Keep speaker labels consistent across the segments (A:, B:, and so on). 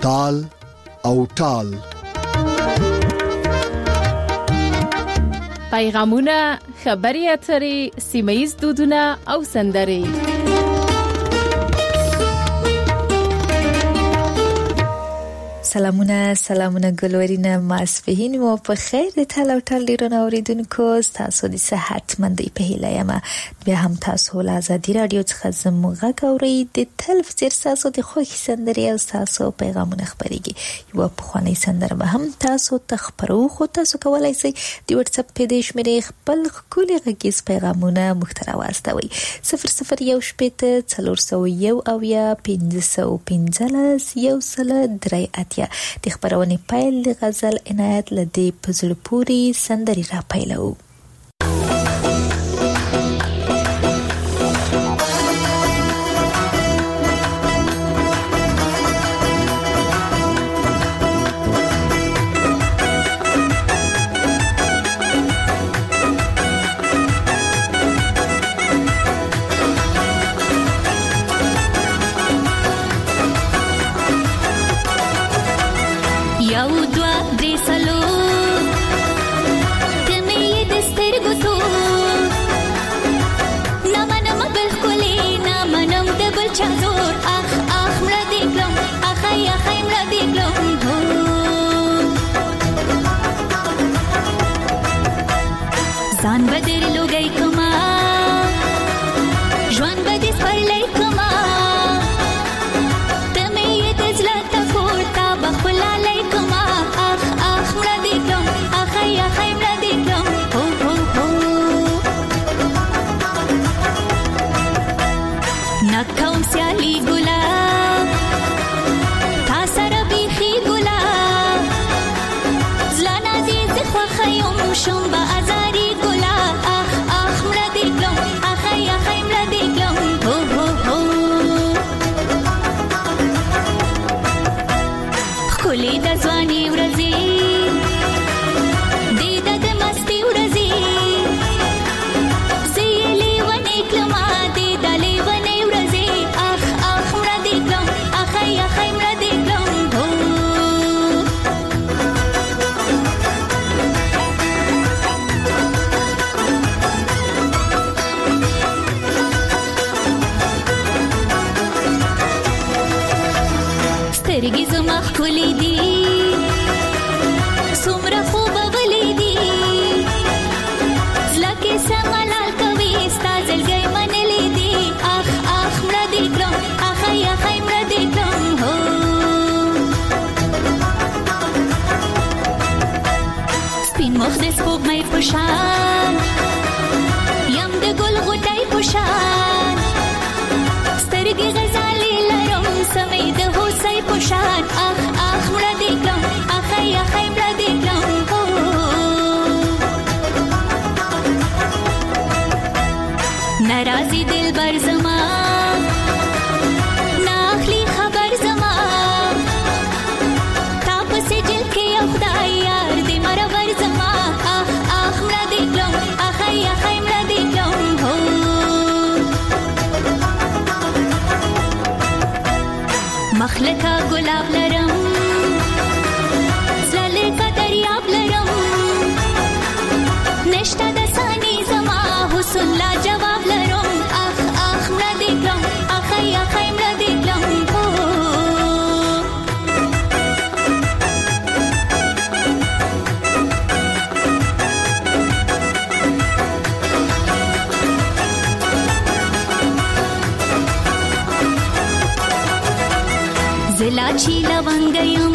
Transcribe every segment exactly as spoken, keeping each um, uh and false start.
A: تال او ټال.
B: پیغامونه، خبري اترې، سیمه‌ییز دودونه او سندرې.
C: سلامونه سلامونه ګلورینه ماسپهین مو په خیر د تلو ټل ډیرونه اوریدونکو تاسو د صحت مندي په هیله یم. بیا هم تاسو له ازادي رادیو څخه زموږه کوي د تلویزیون تاسو د خوښي سندرې او تاسو پیغامونه خبريږي. یو په خواني سندره به هم تاسو تخبرو خو تاسو کولای شئ د واتس اپ پیج مې خپل خولي غږیز پیغامونه محتوا واستوي صفر صفر یو شپږ څلور سوه یو او یا پنځه سوه پنځلس یو سل درې اتیا. د خبرونې پایل د غزل عنایت لدی پزړ پوری سندري را پیلو.
D: ځان بدر لوګي کما ژوند بدې سپړلې کما تمې دې ځلته کوتا بخلا لې کما اخ اخ مړ دې کوم اخ یا خې مړ دې کوم هو هو هو نکوم سیالي ګلا تا سره بيخي ګلا زلانا دې ځخوا خيوم شوم با ازاري د ځواني ورځي دې د مستی ورځي سېلې ونې کلمه دې دلې ونې ورځي اخ اخ مړ دې کوم اخ یا خې مړ دې کوم هو سترګې زما خولې دي سمره خوب غلې دي زلکه سملال کوي ستاسو ګي منلې دي اخ اخ مړ دې کوم اخ یا خې مړ دې کوم هو سپین مخ دې سپوږ مې پوشان یم د ګل غټي پوشان سترګې غزالې لرم سمې د هوسۍ پوشان اخ اخ مړ دې کوم اخ یا خې مړ دې کوم هو ناراضي دل بر زما ناخلی خبر زما تاپس جل کې خدای یار دې مرور زما اخ اخ مړ دې کوم اخ یا خې مړ دې کوم هو مخلقه ګلاب لرم زلې کا دریاب لرم نشته د سانی زما حسن لا جواب لرم اخ اخ مړ دې کوم اخ یا خې مړ دې کوم هو زلا چی لونګیم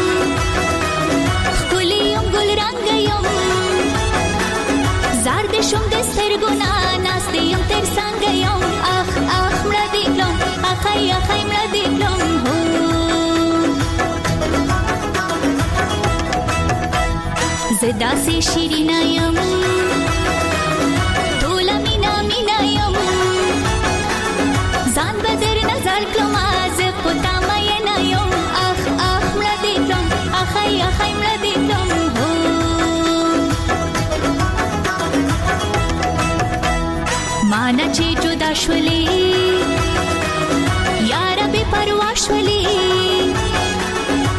D: خولیم ګل رنگیم زار دې شوم د سترګونا ناستیم تر څنګهیم اخ اخ مړ دې کوم اخ یا خې مړ دې کوم هو زدا سي شیرینا یم ټول مینا مینا یم ځان بدر نظر کما ز پتا مې نه یم اخ اخ مړ دې کوم اخ یا خې مړ دې کوم هو مان چې جدا شولې یار به پروا شولې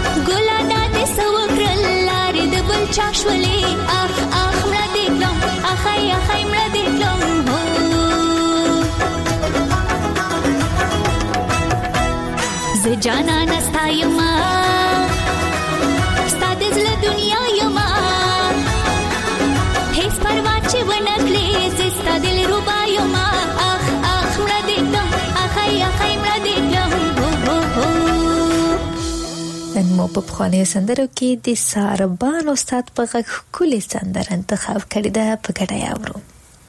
D: شولې اخ اخ مړه دې کړم اخای اخای مړه دې کړم زه جانا نستا یما ستا د زړه دنیا یما هیڅ پروا چې ونه کړې زه ستا دل ربا یما اخ اخ مړه دې کړم اخای اخای مړه دې کړم
C: نن مو په پخوانیو سندرو کې د ساربان استاد په غږ ښکلې سندره انتخاب کړې ده، په ګډه یې اورو.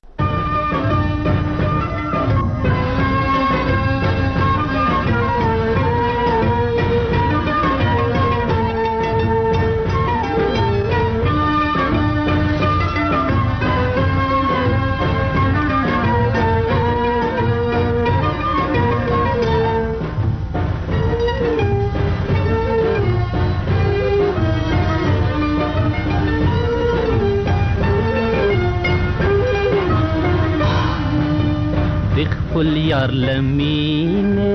E: کل یار لمینه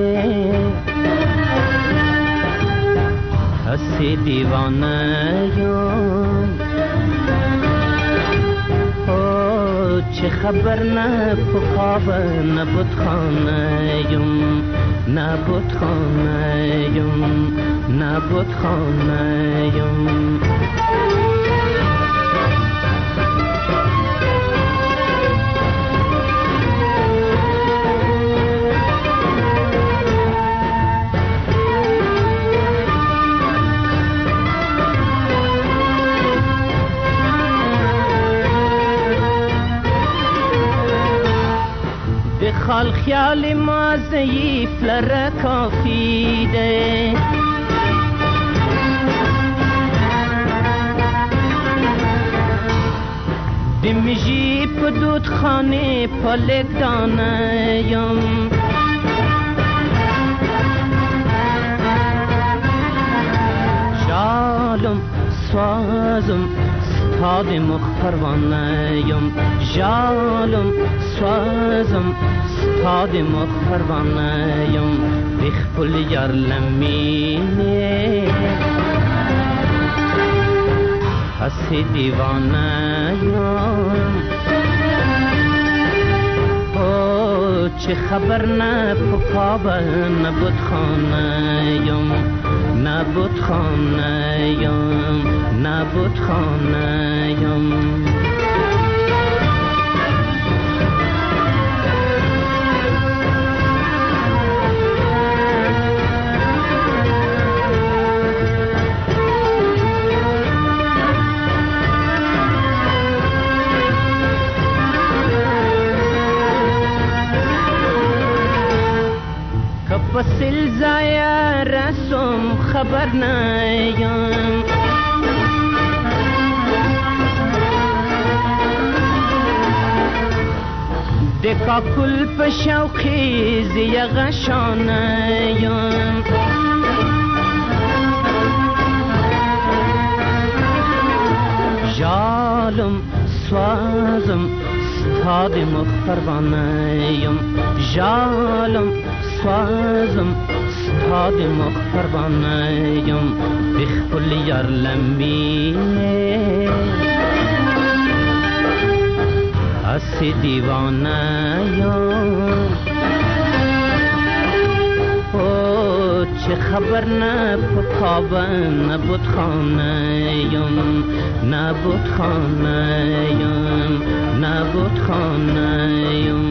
E: هستی دیوانه یم او چه خبر نه پخواب نبود خانه یم نبود خانه یم نبود خانه یم خال خیال ما ضعیف لره کافی ده دمجی پا دود خانه پالک دانه یم جالم سوازم ستاد مخ پروانه یم جالم سوازم ستاد مخ پروانه یم بخپل یار لمینه هستی دیوانه یم او چه خبر نه پخواب نبود خانه یم نبود خانه یم نبود خانه یم پسل زایا رسم خبر نیم دکا کل په شوقی زیا غشانیم جالم سوازم ستاد مخ پروانیم جالم سوازم ستاد مخ پروانیم بخپل یار لمینه هستی دیوانه یم او چه خبر نه پخواب نبود خانه یم نبود خانه یم نبود خانه یم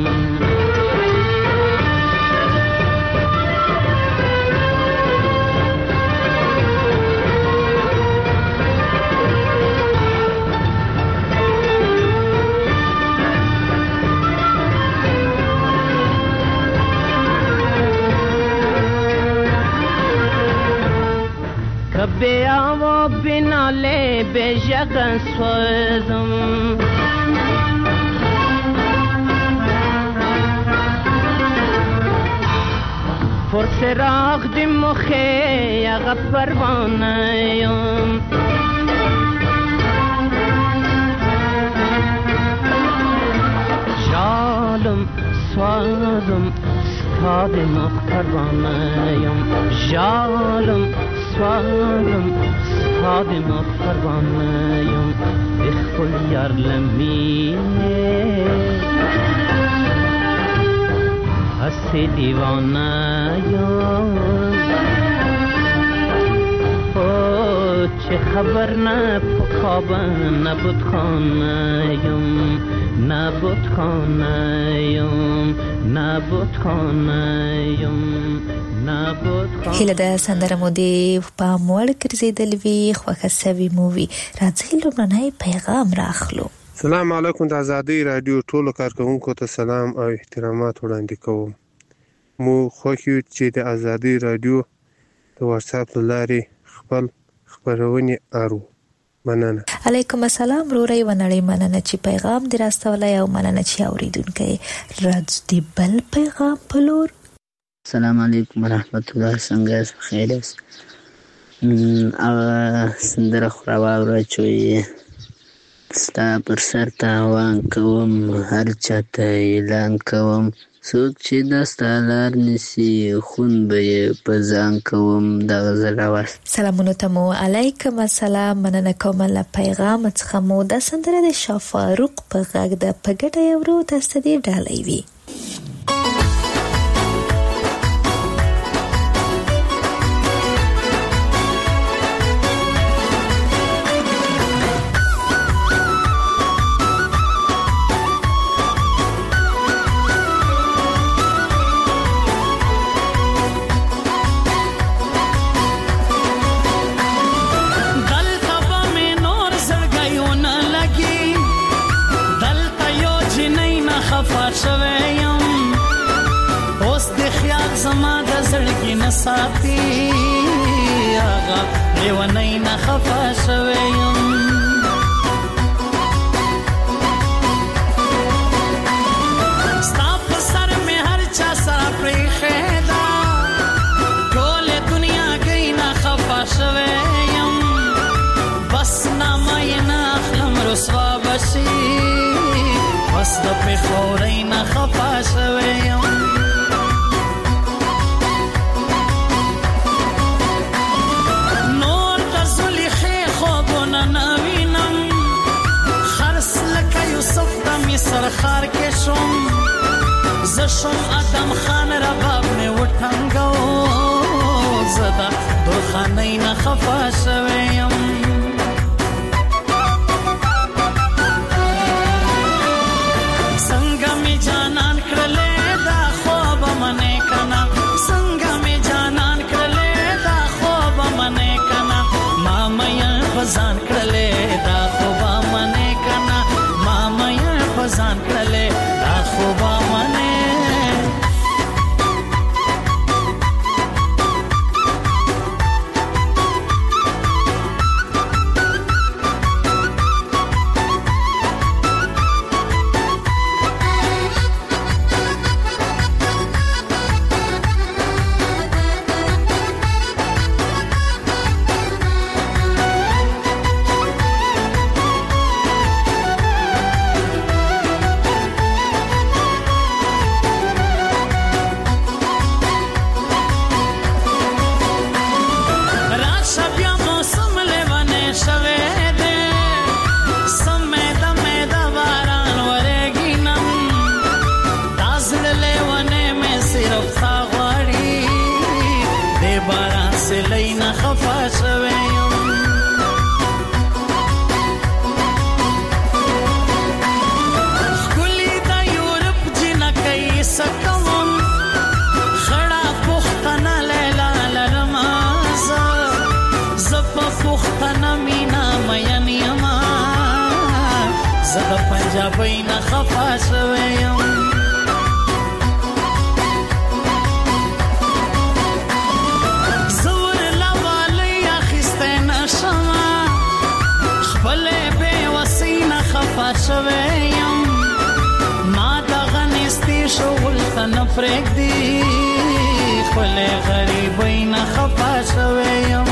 E: به آوا بناله به جغ سوزم فرس راغ دی مخی اغا پروانیم جالم سوازم ستاد مخ پروانیم جالم سوارم سادم پروانه‌یم بخل یار لمی هستی دیوانه‌یم او چه خبر نه پخواب نبود خانه‌یم نبود خانه‌یم نبود خانه‌یم
C: هیله ده سندره مو دی په موړ ګرځیدل وی خوښه سوي مووي راځي لومړنی پیغام راخلو.
F: سلام علیکم د آزادۍ رادیو ټولو کارکونکو ته سلام او احترامات وړاندې کوم. مو خوښ یو چې د آزادۍ رادیو د واتس اپ لارې خپل خبرونه اورو. مننه.
C: علیکم السلام روري ونړی مننه چې پیغام دی راستولای او مننه چې اوریدونکو راځي بل پیغام پلور.
G: السلام علیکم ورحمت الله څنګه خیر یاست؟ او سندره خورا چوي ستا پر سر تاوان کوم هر چاته اعلان کوم څوک چې دستا لار نیسي خون به یې په ځان کوم د غزل اواز.
C: سلامونه ته مو علیکم السلام مننه کوم له پیغام څخه مو د سندره د شاه فاروق په غږ د پګټه یورو تاسو دې ډالۍ وي.
H: ساتي آغا لیونی نخفا شویم ستا پر سر میں ہر چا سر پریخے دا ٹول دنیا گئی نخفا شویم بس نامای نخلم رسوا بشی بس دا پی خوری نخفا شویم سرخار کې شوم زشم ادم خان رباب می وټنګو زدا درخانې نه خفا شویم څنګه می جانان کړلې دا خوب منې کنا څنګه می جانان کړلې دا خوب منې کنا ما مې فزان کړلې دا خوب منې کنا ما مې فزان کړلې دا خوب منې پنجابی نه خفا شویم زور لوالی اخیسته نشما خپل بے وسی نه خفا شویم ما دغه نستی شغل ته نه پرېږدي خپل غریبی نه خفا شویم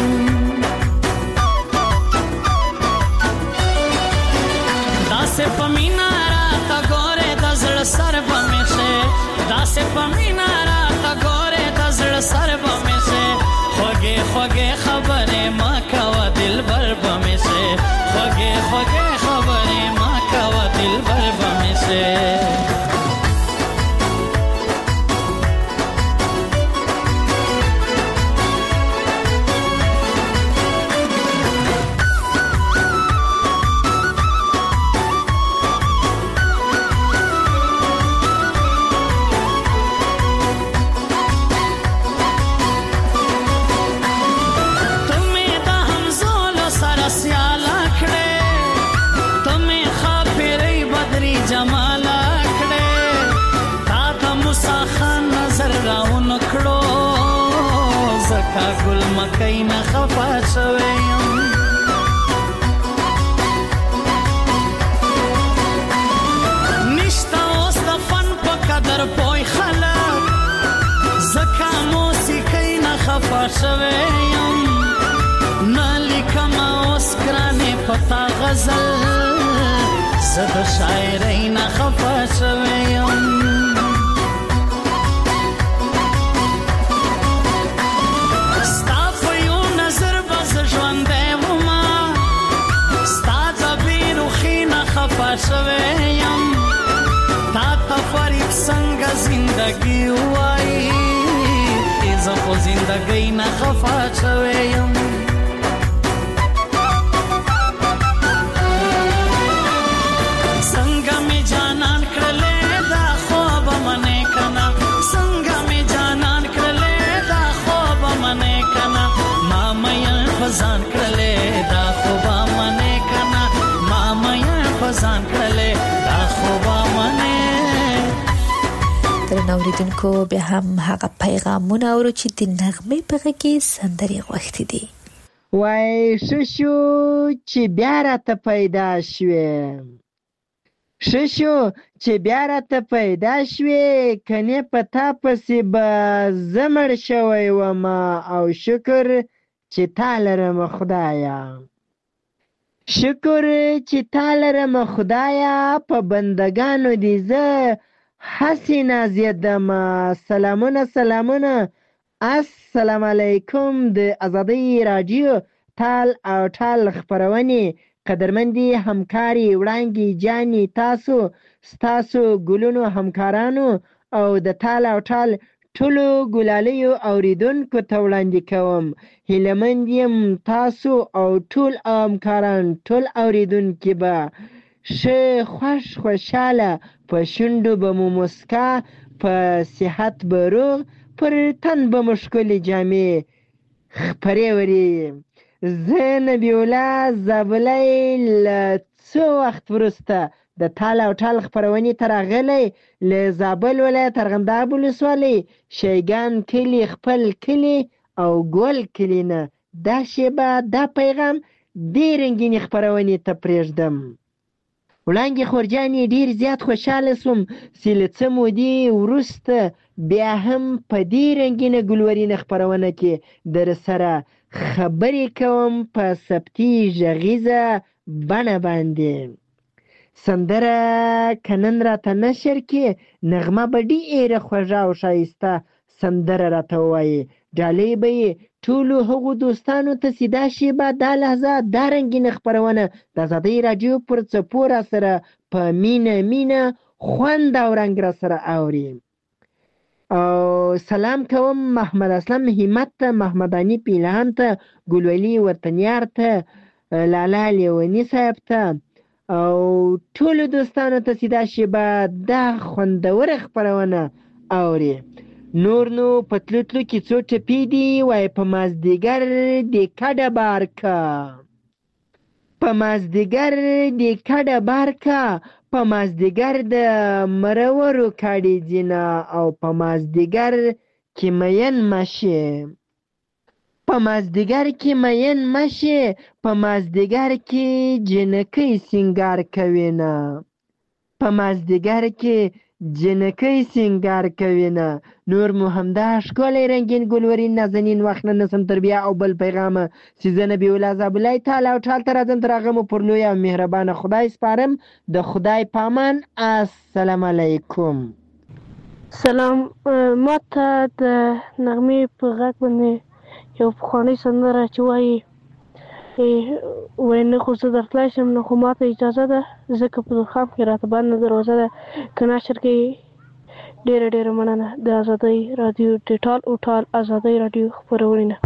H: داسې په مینا راته ګورې د زړه سر به مې شي داسې په مینا راته ګورې د زړه سر به مې شي خوږې خوږې خبرې دلبر بمې سه خوږې خوږې خبرې ما کوه دلبر بمې سه کا گل مکئی نه خفا شویم نشتا اوس د فن په قدر پوی خلک زکا موسیقی نه خفا شویم نه لیکم اوس ګرانې پتا غزل زه د شاعرۍ نه خفا شویم شویم تا تا فریب څنګه زندگی وای زه خو زندگی نه خفا شویم څنګه می جانان کړلې دا خوب منې کنا څنګه می جانان کړلې دا خوب منې کنا ما مې فزان کړلې دا خوب منې کنا ما مې فزان کړلې دا خوب منې
C: درنو اوریدونکو بیا هم هغه پیغامونه اورو چې د نغمې په غږ کې سندرې غوښتې دي
I: وای ششو چې بیا راته پیدا شوې ششو چې بیا راته پیدا شوې کنې په تا پسې به زه مړ شوی ومه او شکر چې تا لرم خدایا شکر چې تا لرم خدایا په بندگانو دې زه هسې نازیدم سلامونه سلامونه السلام علیکم د آزادۍ راډیو تال او ټال خپرونې قدرمندي همکاري وړانګې جانې تاسو ستاسو ګلونو همکارانو او د تال او ټال ټولو ګلالیو اوریدونکو ته وړاندې کوم هیلهمند یم تاسو او ټول همکاران ټول اوریدونکي به ښه خوښ خوشحاله په شونډو به مو مسکا په صحت به روغ پر تن به مو ښکلې جامې خپرې ورې زه نبی الله زابلی له څو وخت وروسته د تال او ټال خپرونې ته راغلی له زابل ولایت ارغنداب ولسوالۍ شیګان کلي خپل کلي او ګل کلي نه دا شیبه دا پیغام دې رنګینې خپرونې ته پرېږدم وړانګې خورجانې ډېر زیات خوشحاله سوم چې له څه مودې وروسته بیا هم په دې رنګینه ګلورینه خپرونه کې در سره خبرې کوم په ثبتي غږیزه بڼه باندې سندره که نن راته نشر کې نغمه به ډېره خوږه او ښایسته سندره راته ووایي ډالۍ به یې ټولو هغو دوستانو ته چې دا شیبه دا لحظه دا رنګینه خپرونه د ازادۍ راډیو پر څپو را سره په مینه مینه خوند او رنګ را سره اوري او سلام کوم محمد اسلم همت ته محمداني پیلان ته ګلولي وطنیار ته لالا لیوني صاحب ته او ټولو دوستانو ته چې دا شیبه دا خوندوره خپرونه اوري نور نو پتلو تلو کې څو ټپې دي وای په مازدیګر د کډه بار کا په مازدیګر د کډه بار کا په مازدیګر د مرورو کاډي ځینه او په مازدیګر کې مین مشه په مازدیګر کې مین مشه په مازدیګر کې جنکۍ سینګار کوي نه په مازدیګر کې جنکۍ سینګار کوي نه نور مو همدا ښکلی رنګین ګلورین نازنین وخت نه نسم تر بیا او بل پیغامه چې زه نبي الله زابلی تعالی او ټال ته راځم تر هغه مو پر لوی او مهربانه خدای سپارم د خدای پامان السلام علیکم
J: سلام ما ته د نغمې په غږ باندې یو پخوانۍ سندره چې وایي وای نه خو زه درتلی شم نو خو ماته اجازه ده ځکه په خام کې راته بنده دروازه ده که نشر کې ډېره ډېره مننه د ازادۍ راډیو د ټال او ټال ازادۍ راډیو خپرونې نه.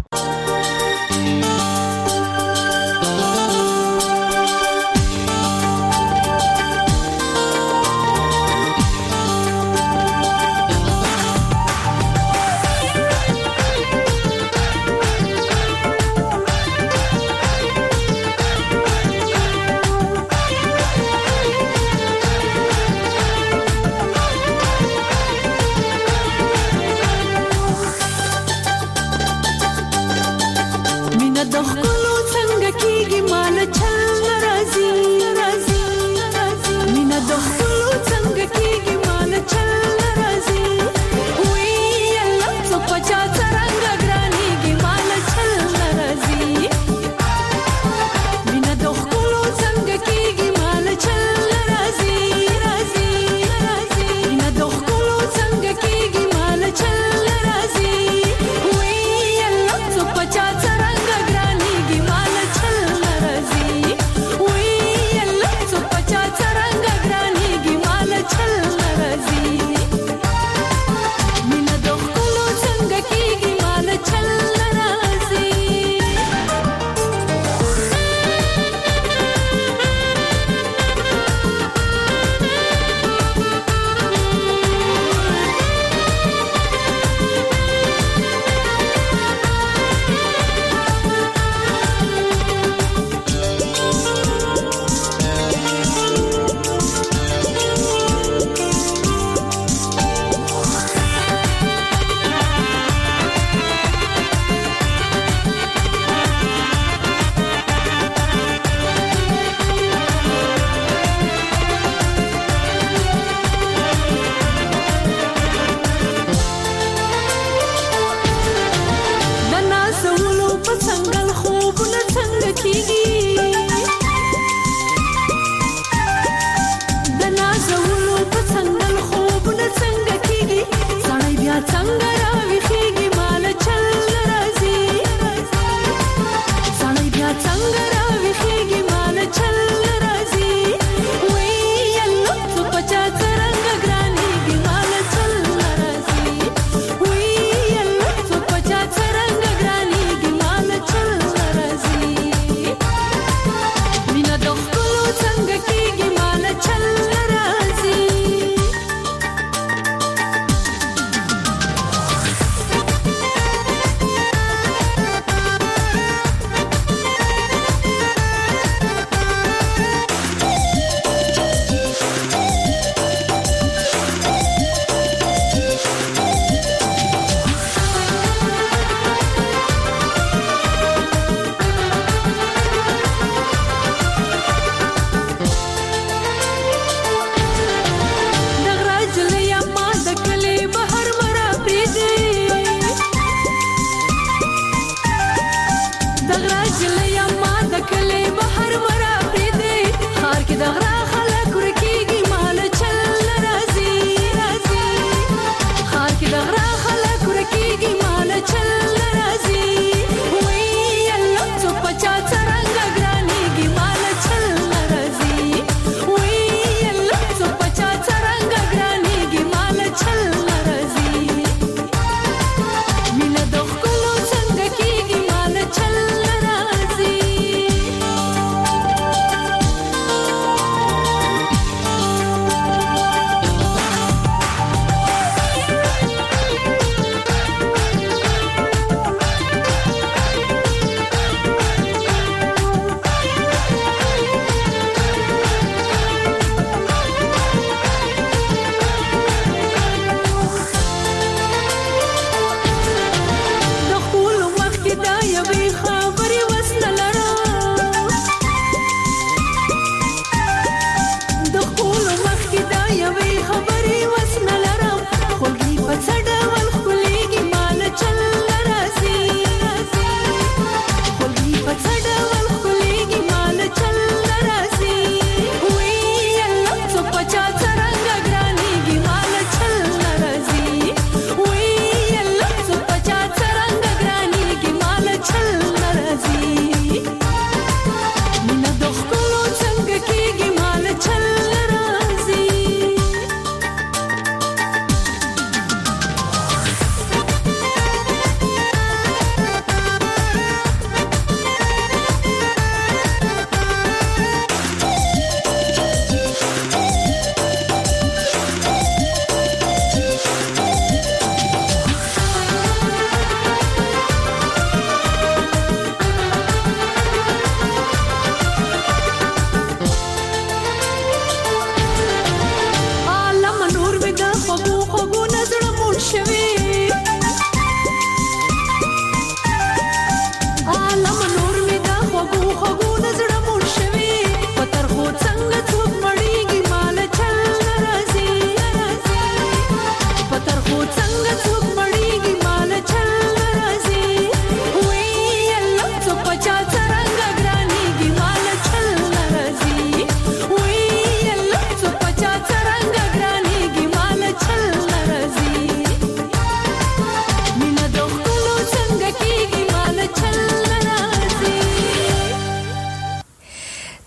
K: Kiki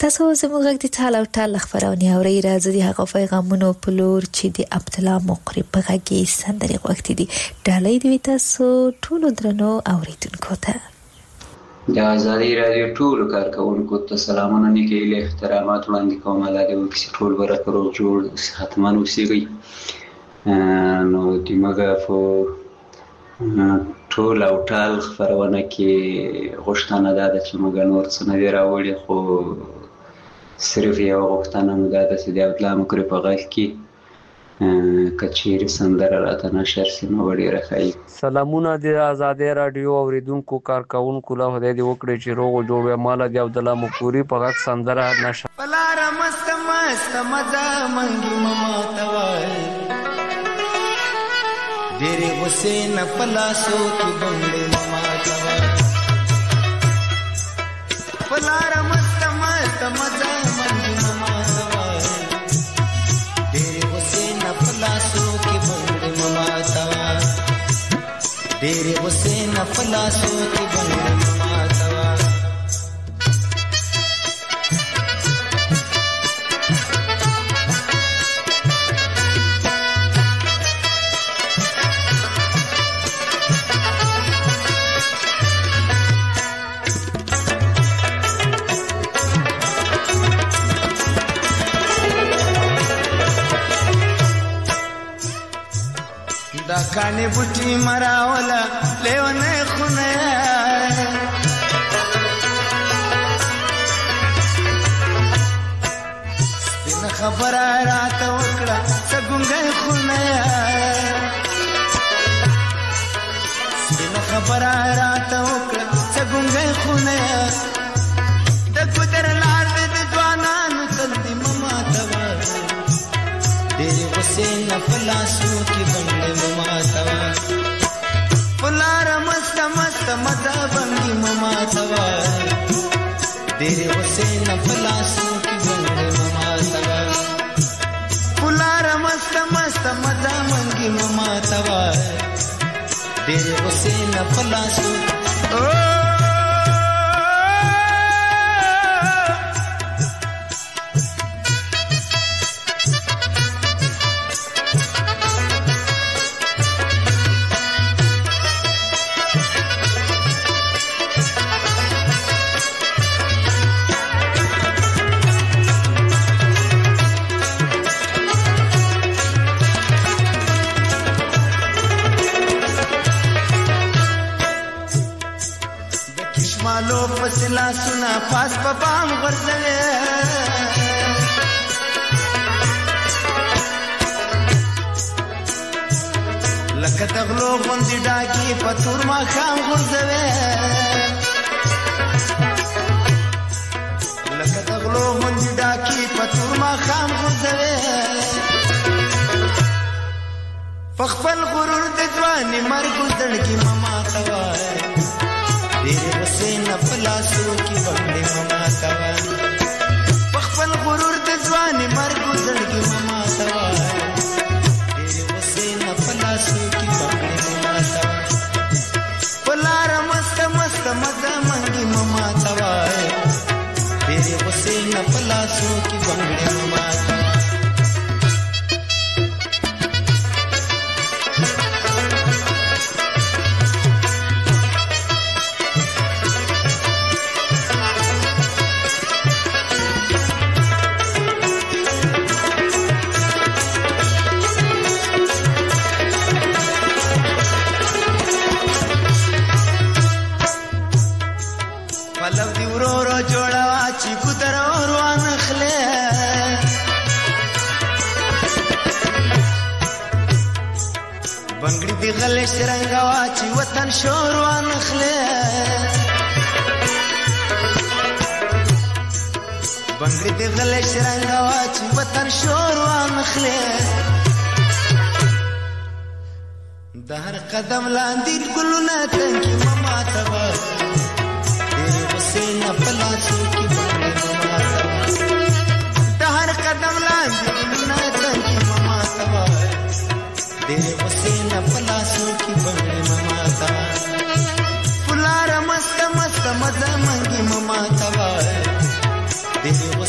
C: تاسو زموږ غږ د ټال او ټال خبرونه اورئ. راځي د هغه پیغامونو په لور چې د عبدالله مقری په غږ کې سندرې غوښتې دي. ډالۍ دی تاسو ټول درنو اوریدونکو ته.
K: د آزادۍ رادیو ټول کارکونکو ته سلامونه نیکې له احترامات وړاندې کوم. الله دې وکړي ټول برکت او جوړ صحتمن اوسئ. نو د مګه په ټول او ټال خبرونه کې غوښتنه ده چې موږ نور څه نه دی راوړي، خو صرف یو غوښتنه مو ده چې د عبدالله مقری په غږ کې که چیرې سندره راته نشر شي نو به ډېره ښه وي.
L: سلامونه د آزادۍ راډیو اوریدونکو کارکوونکو له خدای دې وکړي چې روغ او جوړ وي. ماله د عبدالله مقری په غږ سندره نشر.
H: پلاره مست مست مزه منګي ماته وایي ډېرې غوسې نه په لاسو کې بنګړې ماته وایي. پلاره مست مست مزه منګي ماته وایي ډېرې غوسې نه په لاسو کې بنګړې ماته وایي ډېرې غوسې نه په لاسو کې بنګړې ماته وایي. دا کانی بوټي مراوله لیونه خونه سپینه خبره راته وکړه سګونګی خونه سپینه خبره راته وکړه سګونګی خونه د ګودر لار د ځوانانو تل دې ماته وایي ډېرې غوسې نه په لاسو کې بنګړې ماته وایي. پلاره مست مست مزه بنګي ماته وایي ډېرې غوسې نه په لاسو کې بنګړې ماته وایي. پلاره مست مست مزه بنګي ماته وایي ډېرې غوسې نه په لاسو مالو فسلا سنا پاس په بام غرزلې لکه دغلو غوندې ډاګي په تور ما خام غرزوي لکه دغلو غوندې ډاګي په تور ما خام غرزوي. فخفل غرور د ځواني مرګ زړګي ماما توای ډېرې غوسې نه په لاسو کې بنګړې ماته وایي. په خپل غرور د ځوانې مرګ زړګي ماته وایي ډېرې غوسې نه په لاسو کې بنګړې ماته وایي. په لاره مسته مسته مزه منګي ماته وایي ډېرې غوسې نه په لاسو کې بنګړې ماته وایي. غلې شرنګا واچي وطن شور وانخله بنګړي دې غلې شرنګا واچي وطن شور وانخله د هر قدم لاندې ګلونه تنګي ماما تبا ډېرې غوسې نه په لاسو کې بنګړي ماما تبا د هر قدم لاندې ګلونه تنګي ماما تبا ډېرې غوسې نه په لاسو کې بنګړې ماته پلاره مست مست مزه منګي ماته وایي ډېرې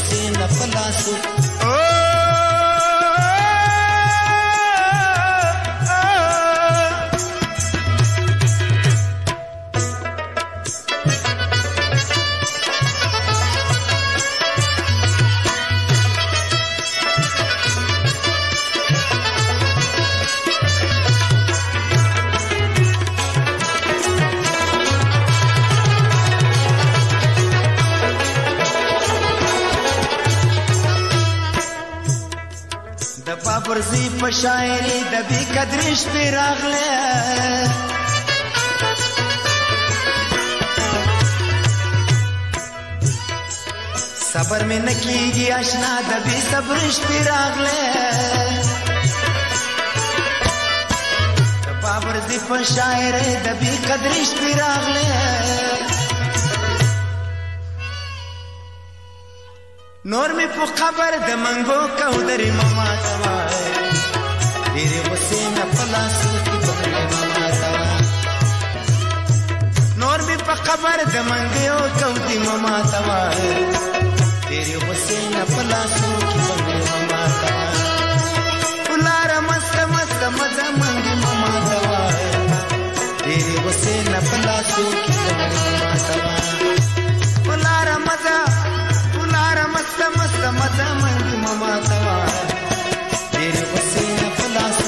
M: ورزي په شاعري د بي قدرش په راغله صبر مې نکیږي آشنا د بي صبرش په راغله په ورزي په شاعري د بي قدرش په راغله نور می په خبر د منګو کو درې ماما توای ډېر حسین په لاسو کې بغلې ماما توای نور می په خبر د منګو کو دی ماما توای ډېر حسین په لاسو کې بغلې ماما توای ولار مست مست مزه منګي ماما توای ډېر حسین په لاسو کې بغلې ماما توای ولار مزه مست مست مزه منګي ماما توا ډېر حسین په لاس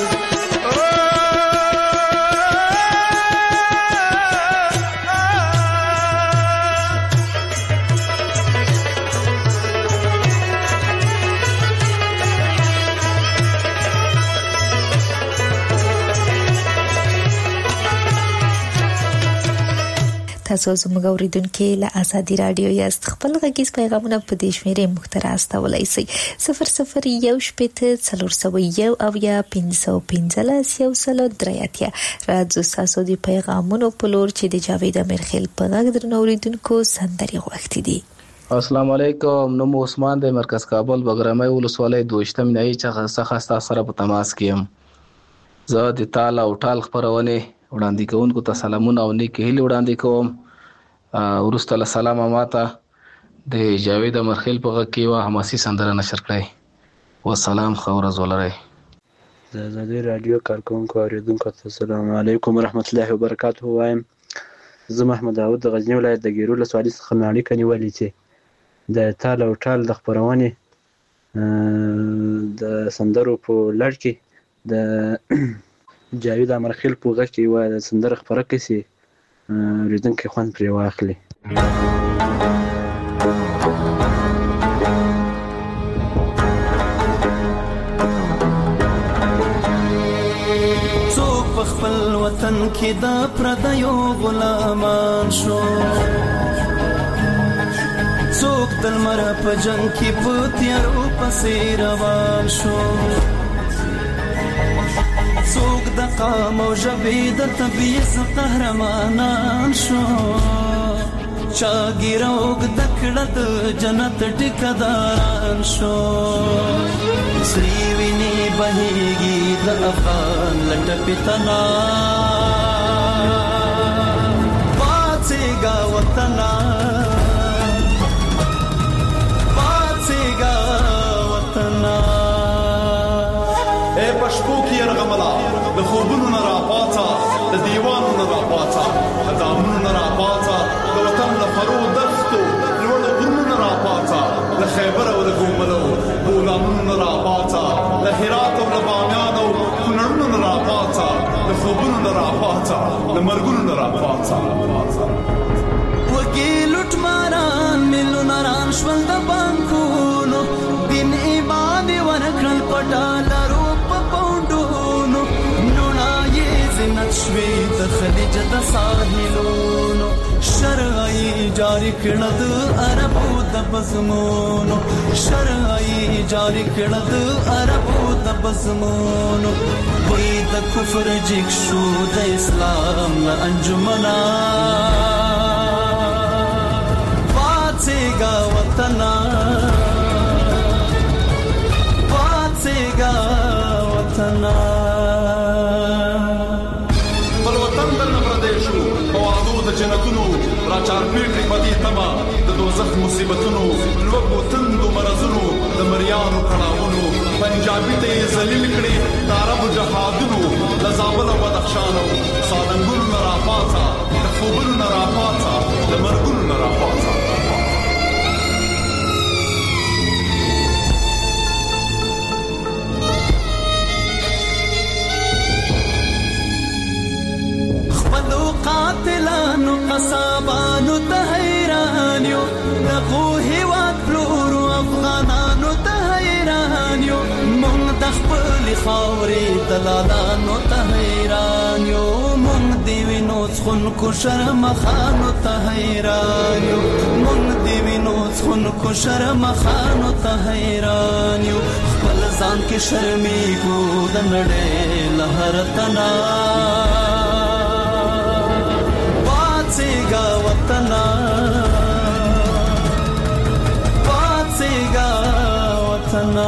C: تاسو زموږ اوریدونکو له ازادي رادیو یاست خپل غږیز پیغامونه په دې شمیرې مختره استولای شي صفر صفر یو شپږ څلور سوه یو او یا پنځه سوه پنځلس یو سل درې اتیا راځو تاسو د پیغامونو په لور چې د جاوید امیرخیل په غږ درنو اوریدونکو سندري غوښتي دي.
N: السلام علیکم. نوم عثمان د مرکز کابل بګرامي ولسوالۍ دوشتم نه څخه څخه سره په تماس کیم. زه د تال او ټال خبرونه وړاندې کوونکو ته سلامونه او نیک هیله وړاندې کوم. ورسته له سلام ماته د جاوید امرخیل په غږ کې وا حماسي سندره نشر کړئ. والسلام خور زولره.
O: د ازادي رادیو کارکونکو اوریدونکو ته السلام علیکم ورحمت الله وبرکاته وایم. زه محمد داوود د غزنی ولایت د ګیرو لسوالي څخه اړیکه نیولې چې د تال او ټال د خبرونه د سندرو په لړ کې د جاوید امرخیل په غږ کې وا د سندره خبره کوي ریدونکو خوان پرې واخلي.
H: څوک په خپل وطن کې د پردیو غلامان شو څوک د لمر په جنګ کې په تیارو پسې روان شو څوک د قام او ژبې د تبعیض قهرمانان شو چا ګیره اوږده کړه د جنت ټیکهداران شو سرې وینې بهیږي د افغان له ټپې تنا پاڅېږه وطنه پاڅېږه وطنه
P: ای پشپو کې یرغملا د خوبونو نه راپاڅه د دیوانو نه راپاڅه د دامونو نه راپاڅه د وطن له فرو دښتو لوړو غرونو نه راپاڅه له خیبر او د ګوملو بولانونو نه راپاڅه له هرات او له بامیان او کونړونو نه راپاڅه د خوبونو نه راپاڅه د مرګونو نه راپاڅه
H: وګي لوټ ماران ملونه ران شول د بانکونو دین ایمان ورکړل پټالرو په پوندونو زینت شوی د خلیج د ساحلونو شرعي جاری کړه د عربو د بزمونو شرعي جاری کړه د عربو د بزمونو وای د کفر جګ شو د اسلام له انجمنا پاتېږه وطنه پاتېږه وطنه
P: جنتونو راچار پیټي پدې تما د دوزخ مصیبتونو لوګو تندو مرزونو د مریانو کړهونو پنجابي ته ذلیل کړي د عربو جهادونو د زابل او بدخشانو سادنګونو نه راپاڅه د خوبونو نه راپاڅه د مرګونو نه راپاڅه
H: قاتلانو قصابانو ته حیران یو دغو هیواد پلورو افغانانو ته حیران یو مونږ د خپل دی خاورې دلالانو ته حیران یو مونږ دی وینو څښونکو شرمخانو ته حیران یو مونږ دی وینو څښونکو شرمخانو ته حیران یو خپل ځان کې شرمېږو د نړۍ له هر تنا پاڅېږه وطنه پاڅېږه وطنه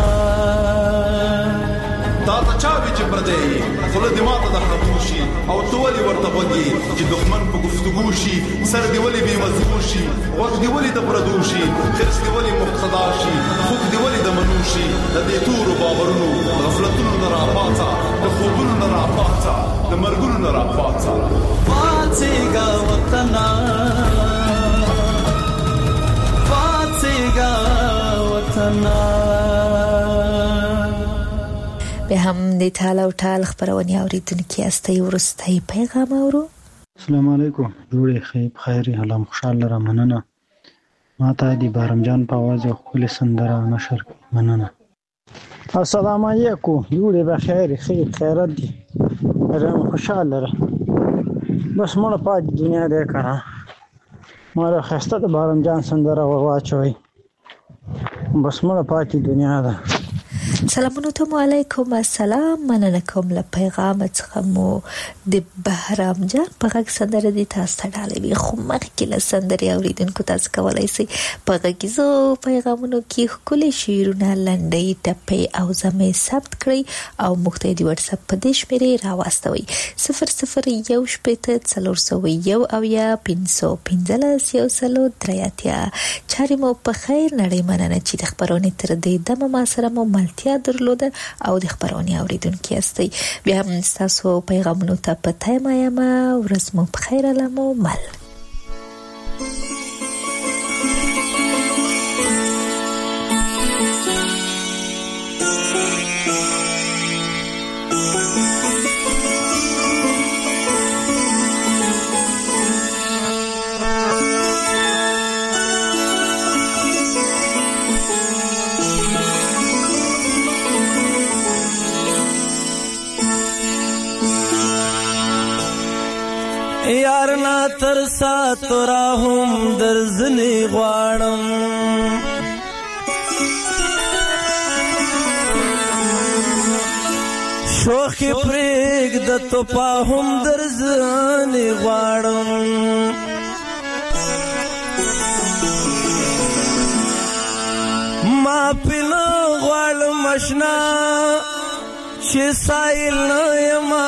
P: دا ته چا وي چې پردی خوله دې ماته د خطو شي او ته ولې ورته غوږ چې دښمن په گفتگو شي سر دې ولې بې مضمون شي غوږ دې ولې د پردو شي خرس دې ولې مقتدا شي خوږ دې ولې د منو شي د دې تورو باورونو غفلتونو نه راپاڅه د خوبونو نه راپاڅه د مرګونو نه راپاڅه
H: پاڅېږه وطنه پاڅېږه وطنه.
C: به هم د ټال او ټال خبرونه اوریدونکو استي ورستي پیغام اورو.
Q: السلام علیکم جوړې خیر خیري حالم خوشاله را مننه ماته دی بارم جان په आवाज خپل سندره نشر مننه.
R: السلام علیکم جوړې بخیر خیر خیرت دی رم خوشاله را بس مړه پات دنیا دې کړه مړه خسته د بارم جان سندره ورواچوي بس مړه پات دنیا ده.
C: سلامونه ته علیکم السلام مننه کوم له پیغام څخه مو د بهرام جان په غږ سندره دي تاسو ته ډالې خو مخکې له سندرې اوریدونکو تاسو کولای شئ په غږیزو پیغامونو کې خپل شعرونه لنډۍ ټپې او زمې ثبت کړئ او موږ ته د واتس اپ په دې شمیرې راواستوئ صفر صفر یو شپېته څلور سوه یو اویا پنځه پنځلس یو سلو درې اتیا. چارې مو په خیر نړۍ مننه چې د خبرونې تر دې دمه ما سره مو ملتیا درلوده او د خبرونې اوریدونکو یاستئ. بیا هم تاسو پیغامونو ته په تایمه یم ورځ مو په خیر علمو مل.
H: یارنا ترسا تورا هم درزنی غواړم شوخی پریگ د توپا هم درزنی غواړم ما پینا غواړم اشنا چې سایل نه یما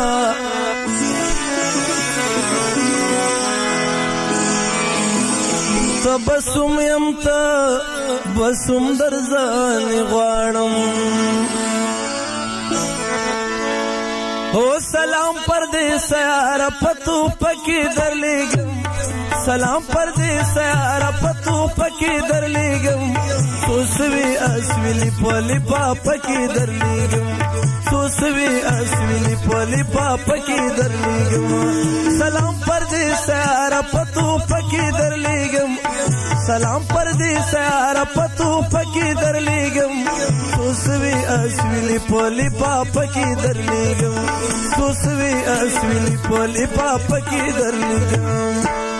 H: بسوم یم تا بسوم درزانی غواړم هو سلام پردیس یار پتو پکی درلیږم سلام پردیس یار پتو پکی درلیږم سوسوي اسویلی پلی پاپکی درلیږم سوسوي اسویلی پلی پاپکی درلیږم سلام پردیس یار پتو پکی درلیږم سلام پردیس یار پتو پکی درلیږم سوسوي اسویلی پلی پاپکی درلیږم سوسوي اسویلی پلی پاپکی درلیږم.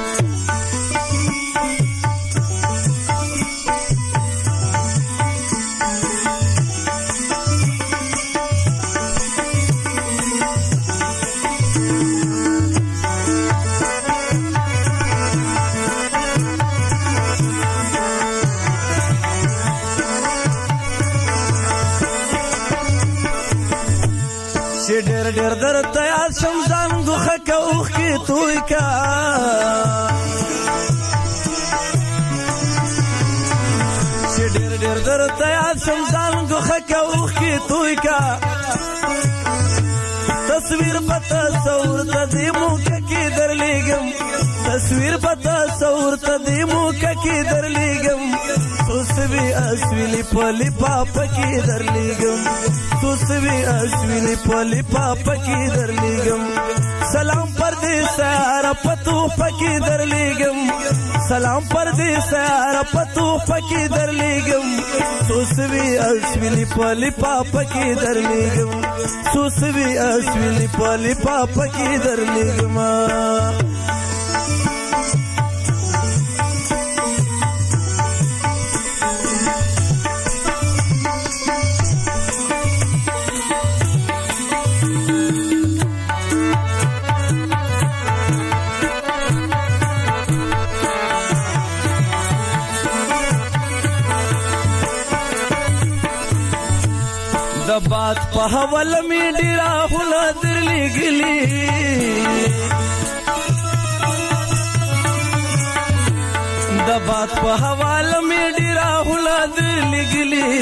H: ډېر ډېر درته یاد شم ځان دوخه که اوښکې توی کا چې ډېر ډېر درته یاد شم ځان دوخه که اوښکې توی کا تصویر په تصور ته دې موقع کې درلیږم تصویر په تصور ته دې موقع کې درلیږم سوسوي اسویلی پلی پاپکی درلیږم سوسوي اسویلی پلی پاپکی درلیږم سلام پردیس یار پتو پکی درلیږم
S: سلام پردیس یار پتو پکی در لیگم سوسوی اسویلی پالی پاپکی در لیگم سوسوی اسویلی پالی پاپکی در لیگم बात पहवल में डिरा हुला दिली गिली द बात पहवल में डिरा हुला दिली गिली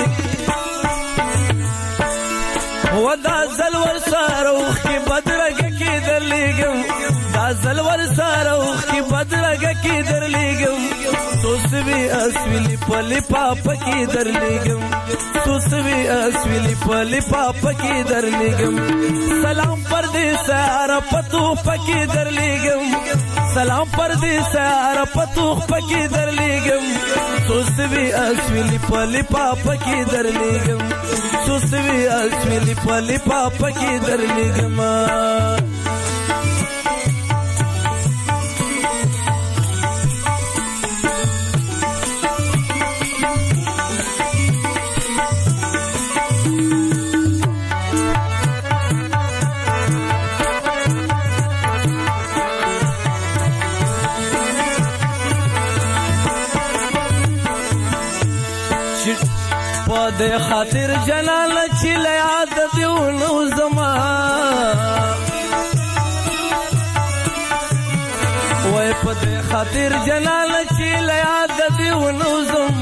S: वदा जलवर सारूख की बदरग की दरलीगम दा जलवर सारूख की बदरग की दरलीगम सुसवी असविली पली पाप की दरलीगम सुसवी असविली पली पाप की दरलीगम सलाम परदेस यार पतूह पकी दरलीगम सलाम परदेस यार पतूह पकी दरलीगम सुसवी असविली पली पाप की दरलीगम सुसवी असविली पली पाप की दरलीगम पदे खातिर जलाल चिल याद दिउनु जमा वै पदे खातिर जलाल चिल याद दिउनु जम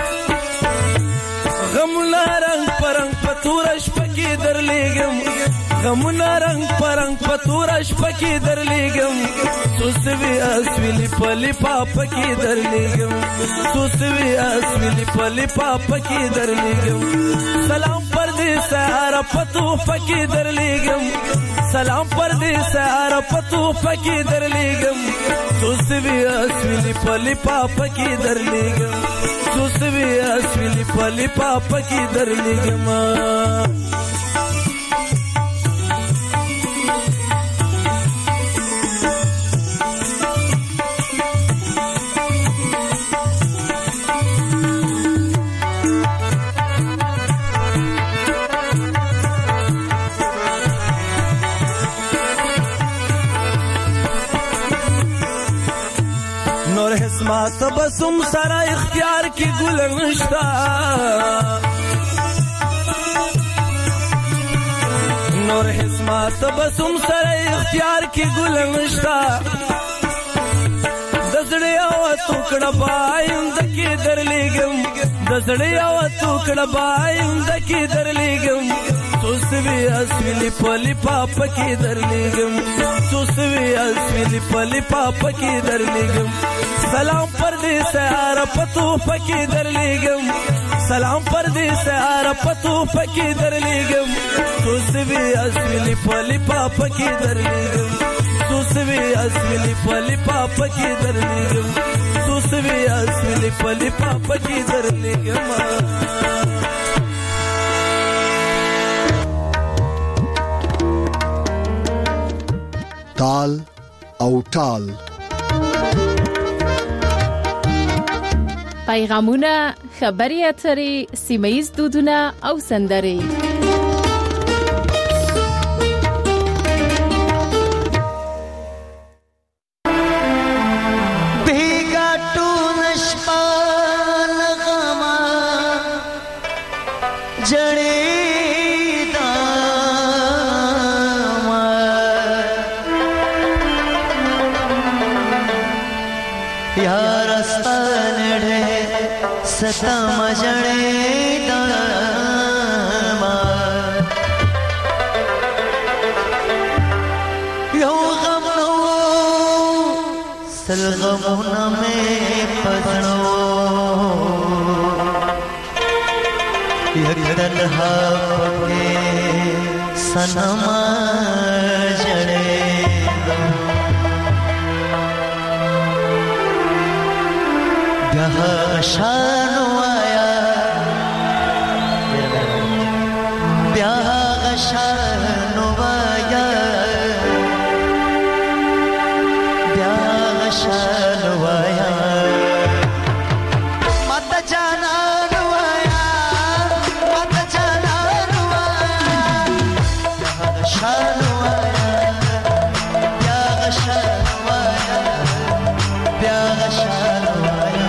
S: गमला रंग परंग पतूरश पकी दरलीगम गमला रंग परंग पतूरश पकी दरलीगम सुसवी असविली पली पाप की दरलीगम सुसवी असविली पली पाप की दरलीगम सलाम परदेस यार पतूह पकी दरलीगम सलाम परदेस यार पतूह पकी दरलीगम सुसवी असविली पली पाप की दरलीगम सुसवी असविली पली पाप की दरलीगम हिस्मत बसुम सारा इख्तियार की गुलगुश्ता नूर हिस्मत बसुम सारा इख्तियार की गुलगुश्ता दसड़े आवा टुकड़ा बाइंद की दरलीगम दसड़े आवा टुकड़ा बाइंद की दरलीगम सुसवी असविली पली पाप की दरलीगम सुसवी असविली पली पाप की दरलीगम सलाम परदेस यार पतूह पकी दरलीगम सलाम परदेस यार पतूह पकी दरलीगम सुसवी असविली पली पाप की दरलीगम सुसवी असविली पली पाप की दरलीगम सुसवी असविली पली पाप की दरलीगम
A: ताल او تال
B: پیغامونه خبري اترې سیمایي دودونه او سندرې
M: सता मजड़े दामा यो गम नो सल गमुना में पसनो यकदहा पके सनमा जड़े بیا شانو آیا بیا شانو آیا بیا شانو آیا مت جانا نو آیا مت جانا نو آیا بیا شانو آیا بیا شانو آیا بیا شانو آیا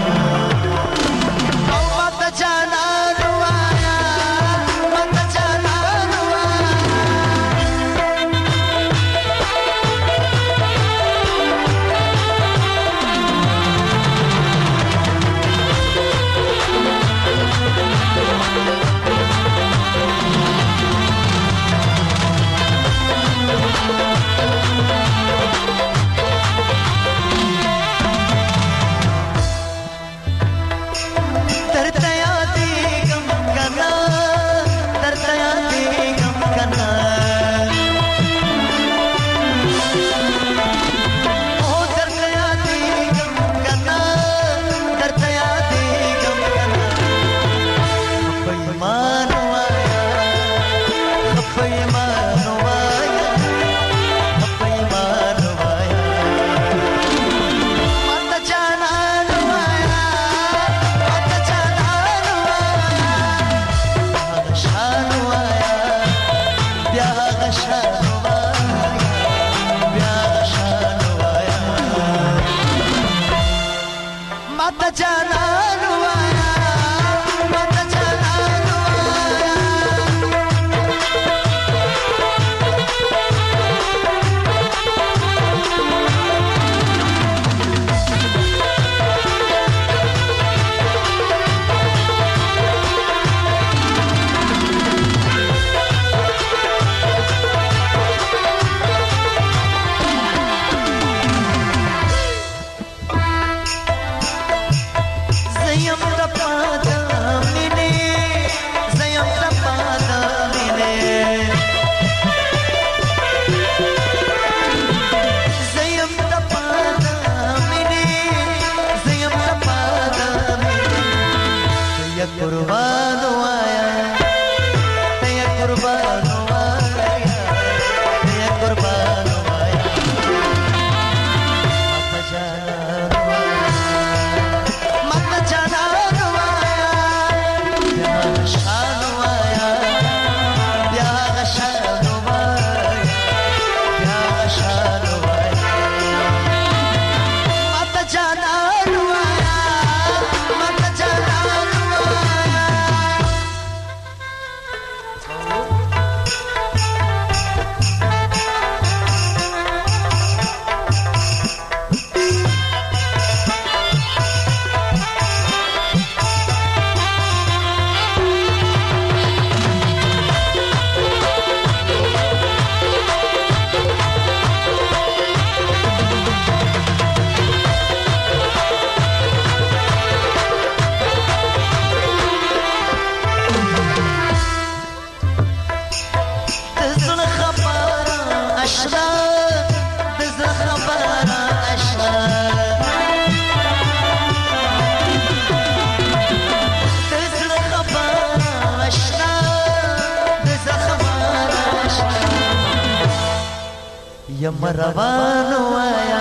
M: यम रवानो आया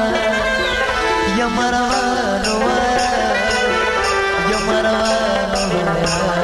M: यम रवानो आया यम रवानो आया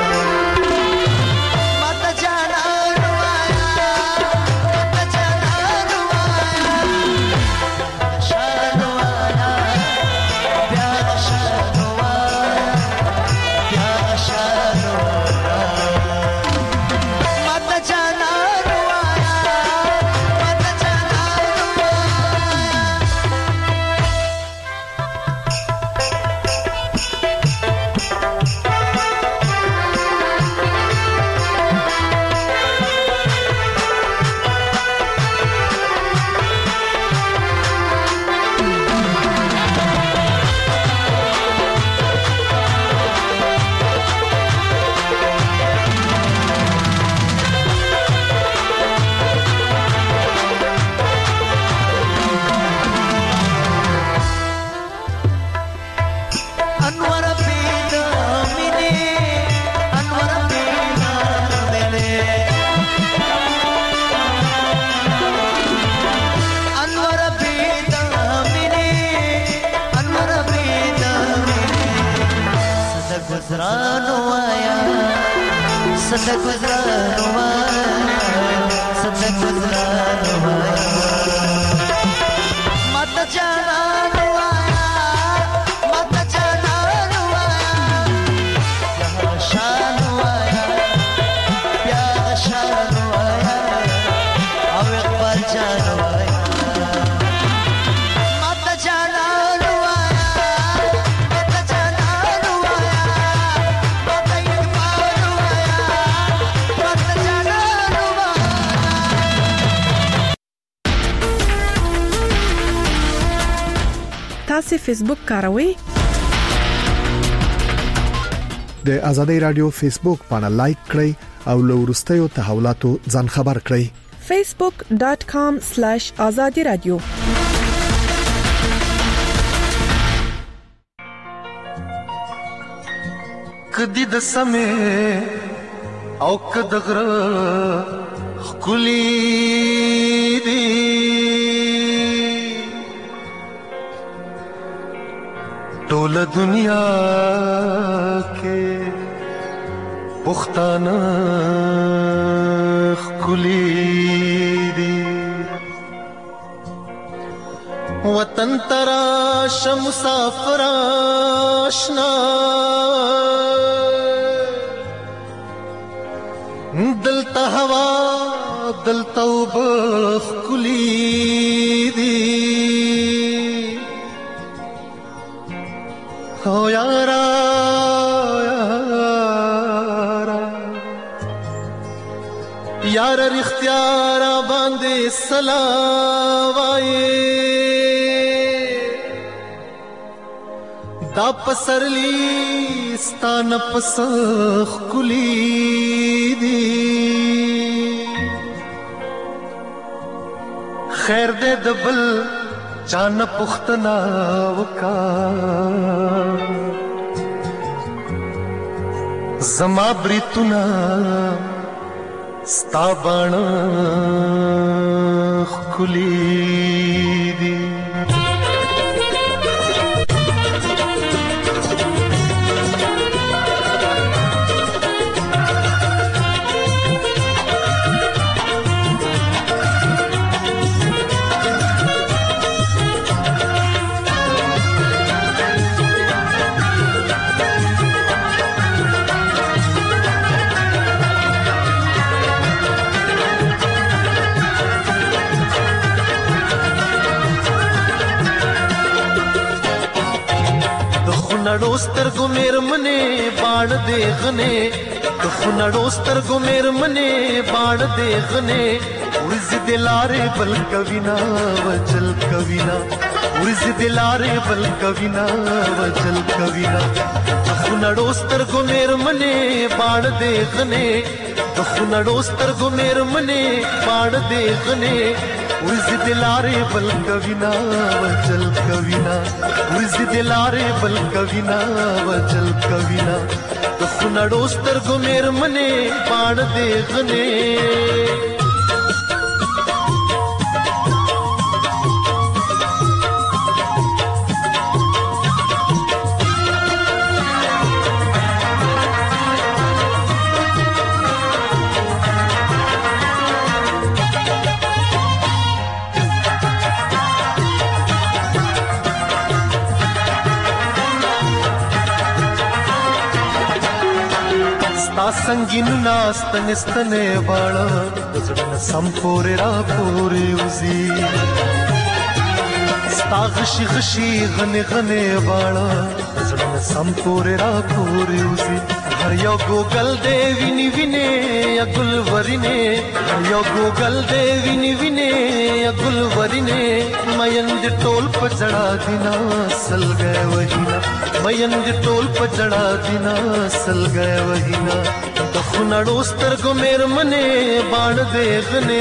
M: گزرانو وایا ست گزرانو وایا ست گزرانو وایا مت جانانو وایا مت جانانو وایا پیار شانو وایا پیار شانو وایا او اقبال جانو وایا
T: تاسو فیسبوک کاروئ؟
A: د ازادي رادیو فیسبوک باندې لایک کړئ او له ورستیو تحولاتو ځان خبر کړئ.
T: facebook dot com slash azadi radio
M: کدی د سمې او کدغره خلی دی ټول دنیا کې پښتانه خلی دی وطن ترا شمسافر آشنا دلتا هوا دلتا وبخ کلی دی او یارا یارا یار اختیار باندې سلاوای دا پسرلی ستان پسخ کلی دی خیر دې دبل جان پختنا وکا زما بریتنا ستابان خلی دی خنړو سترګو مېرمنې باڼ دې غنې د خنړو سترګو مېرمنې باڼ دې غنې ورځ دې لارې بل کوینا وجل کوینا ورځ دې لارې بل کوینا وجل کوینا د خنړو سترګو مېرمنې باڼ دې غنې د خنړو سترګو مېرمنې باڼ دې غنې ورځ دې لارې بل کوینا وجل کوینا ورځ دې لارې بل کوینا وجل کوینا د خنړو سترګو مېرمنې باڼ دې غنې संगीन नास्तन स्तने वाला बजड़न संपोरे रा पोरे उजी स्ता गशी गशी गने गने वाला बजड़न संपोरे रा पोरे उजी हर यो गोगल देवी नि विने या गुलवरिने हर यो गोगल देवी नि विने या गुलवरिने मयंद टोल पजड़ा दिना सल गए वहीना मयंद टोल पजड़ा दिना सल गए वहीना د خنړو سترګو مېرمنې باڼ دې غنې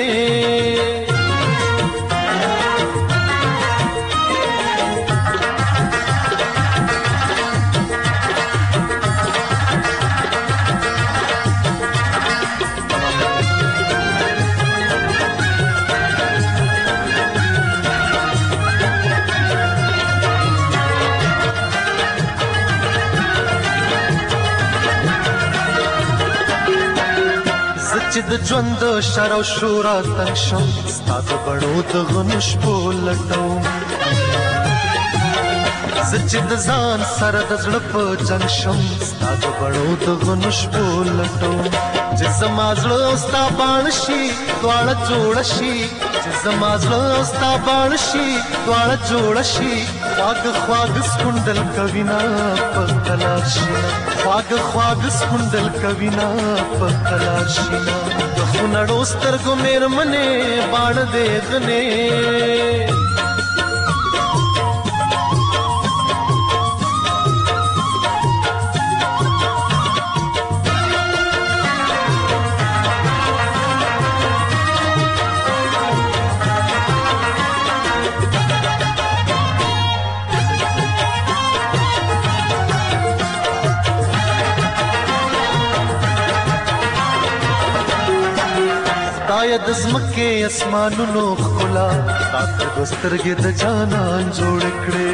U: د ژوند شر او شورا تنګ شم ستا د بڼو د غنو شپو لټوم زه چې د ځان سره د زړه په جنګ شم ستا د بڼو د غنو شپو لټوم چې زما زړه او ستا باڼ شي دواړه جوړه شي چې زما زړه او ستا باڼ شي دواړه جوړه شي خواږه خواږه سکونډل کوینا په قلار شي خواږه خواږه سکونډل کوینا په قلار شي د خونړو سترګو مېرمنې باڼ دې غنې د زمکه اسمانونو خلا تاسو سترګې د جانان جوړ کړې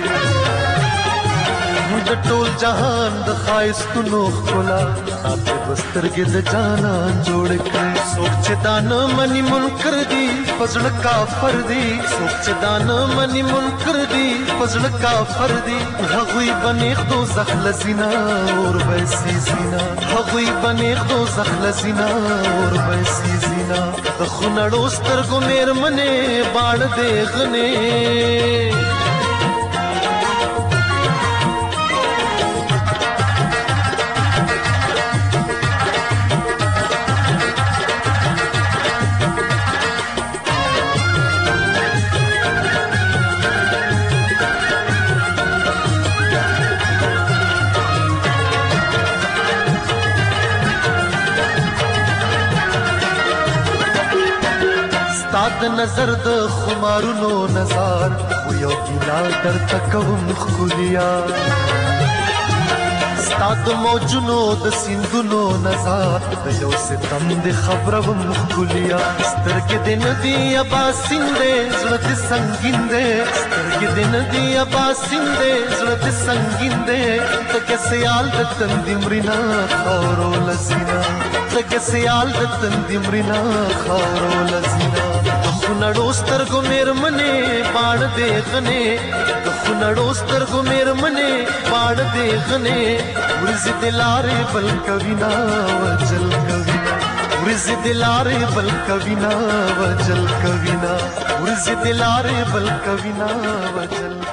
U: د ټول جهان د خایستونو خلا تاسو سترګې د جانان جوړ کړې سوچ دان منی منکر دی فزړ کافر دی سوچ دان منی منکر دی فزړ کافر دی هغوی بنیخ دو زخل زینا اور ویسی زینا هغوی بنیخ دو زخل زینا اور ویسی زینا د خونړو سترګو مېرمنې باڼ دې غنې د نظر د خمارونو نظر و یو ګیلا در تکوم خولیا ستا د موجونو د سیندونو نظر د یو ستم د خبرم خولیا سترګې د ندی ابا سیندې زړه د سنگین دې سترګې د ندی ابا سیندې زړه د سنگین دې ته کسیال د تندې مرینا خورو لزینا ته کسیال د تندې مرینا خورو لزینا خونړو سترګو مېرمنې باڼ دې غنې د خونړو سترګو مېرمنې باڼ دې غنې ورځې د لارې بل کوینا وجل کوینا ورځې د لارې بل کوینا وجل کوینا ورځې د لارې بل کوینا وجل